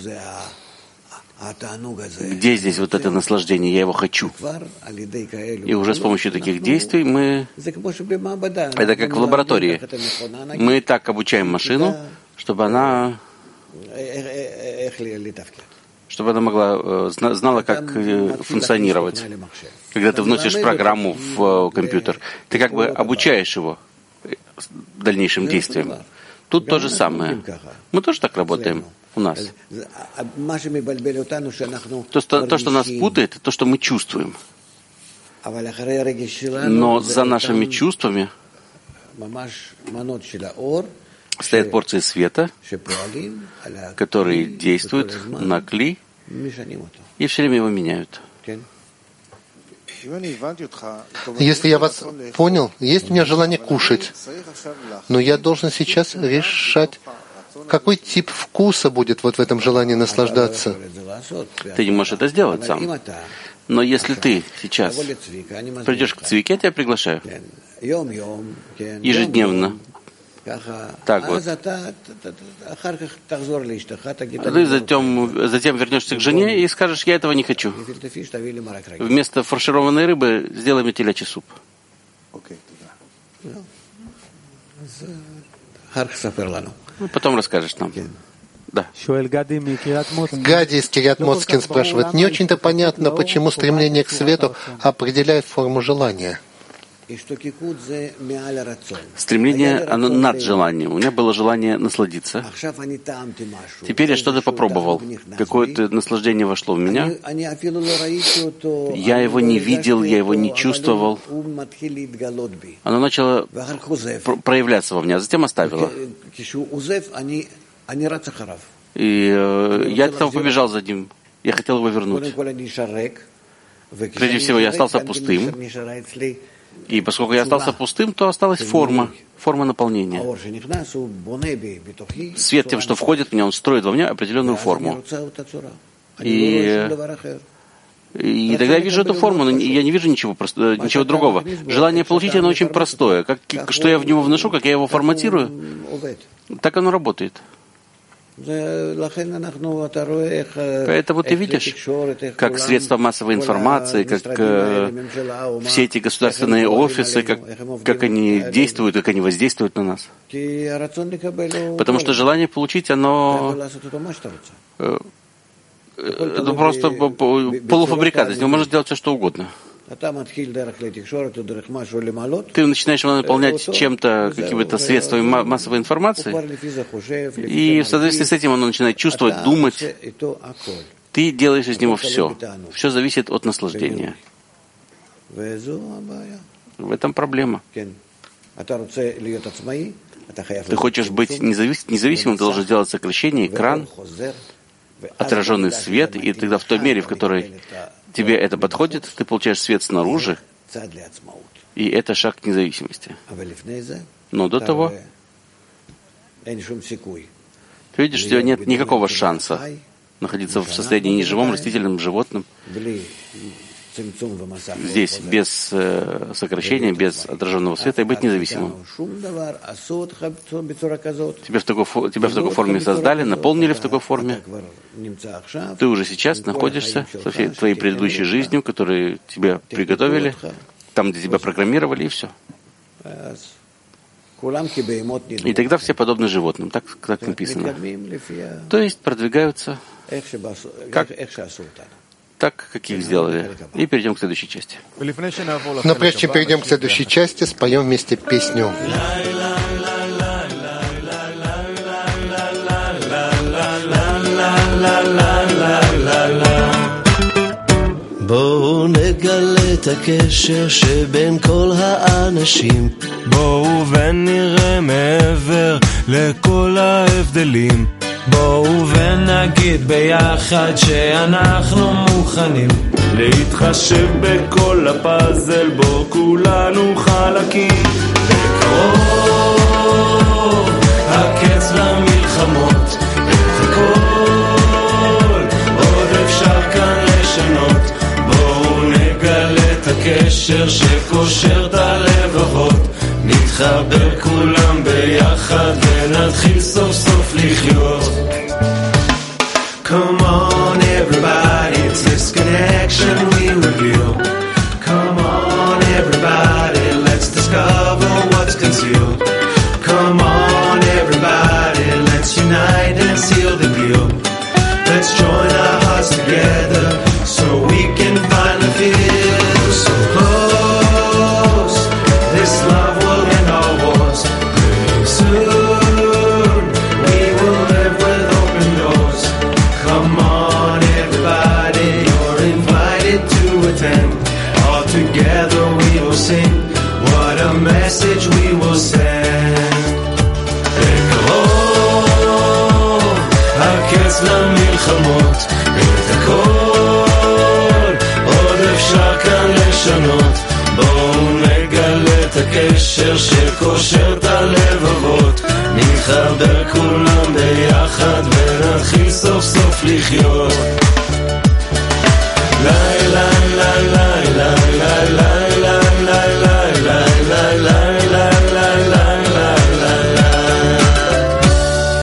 B: где здесь вот это наслаждение, я его хочу. И уже с помощью таких действий мы... Это как в лаборатории. Мы так обучаем машину, чтобы она могла, знала, как функционировать. Когда ты вносишь программу в компьютер, ты как бы обучаешь его дальнейшим действиям. Тут то же самое. Мы тоже так работаем у нас. То, что нас путает, то, что мы чувствуем. Но за нашими чувствами стоят порции света, которые действуют на кли и все время его меняют.
A: Если я вас понял, есть у меня желание кушать, но я должен сейчас решать, какой тип вкуса будет вот в этом желании наслаждаться.
B: Ты не можешь это сделать сам. Но если ты сейчас придешь к Цвике, я тебя приглашаю. Ежедневно. Так вот. Ты затем вернешься к жене и скажешь, я этого не хочу. Вместо фаршированной рыбы сделай мне телячий суп. Потом расскажешь нам. Да.
A: Гади из Кирьят-Моцкин спрашивает, не очень-то понятно, почему стремление к свету определяет форму желания.
B: Стремление, оно над желанием. У меня было желание насладиться. Теперь я что-то попробовал. Какое-то наслаждение вошло в меня. Я его не видел, я его не чувствовал. Оно начало проявляться во мне, а затем оставило. И я от этого побежал за ним. Я хотел его вернуть. Прежде всего, я остался пустым. И поскольку я остался пустым, то осталась форма наполнения. Свет тем, что входит в меня, он строит во мне определенную форму. И тогда я вижу эту форму, но я не вижу ничего другого. Желание получить, оно очень простое. Что я в него вношу, как я его форматирую, так оно работает. Поэтому ты видишь, как средства массовой информации, как все эти государственные офисы, как они действуют, как они воздействуют на нас. Потому что желание получить, оно это просто полуфабрикат, из него можно сделать все, что угодно. Ты начинаешь его наполнять чем-то, какими-то средствами массовой информации, и в соответствии с этим оно начинает чувствовать, думать. Ты делаешь из него все. Все зависит от наслаждения. В этом проблема. Ты хочешь быть независимым, ты должен сделать сокращение, экран, отраженный свет, и тогда в той мере, в которой тебе это подходит, ты получаешь свет снаружи, и это шаг к независимости. Но до того ты видишь, что у тебя нет никакого шанса находиться в состоянии неживом, растительным, животным. Здесь без сокращения, без отраженного света и быть независимым. Тебя в такой форме создали, наполнили в такой форме. Ты уже сейчас находишься со всей твоей предыдущей жизнью, которую тебе приготовили, там, где тебя программировали, и все. И тогда все подобны животным, так написано. То есть продвигаются так, как их сделали. И перейдем к следующей части.
A: Но прежде чем перейдем к следующей части, споем вместе песню.
C: בואו נגלה את את הקשר שבין כל האנשים.
D: בואו ונראה מעבר לכל ההבדלים. בואו ונגיד ביחד שאנחנו מוכנים להתחשב בכל הפאזל בו כולנו חלקים. בקרוב הקץ למלחמות, את הכל עוד אפשר כאן לשנות. בואו נגלה את הקשר שקושר את הלבבות, נתחבר כולם ביחד ונתחיל סוף סוף לחיות. Come on everybody, it's this connection we reveal. Come on everybody, let's discover what's concealed. Come on everybody, let's unite and seal the deal. Let's join our hearts together so we can finally feel so close. This love will end our wars pretty soon. We will live with open doors. Come on everybody, you're invited to attend. All together we will sing, what a message we will send. בקרוב הקץ למלחמות,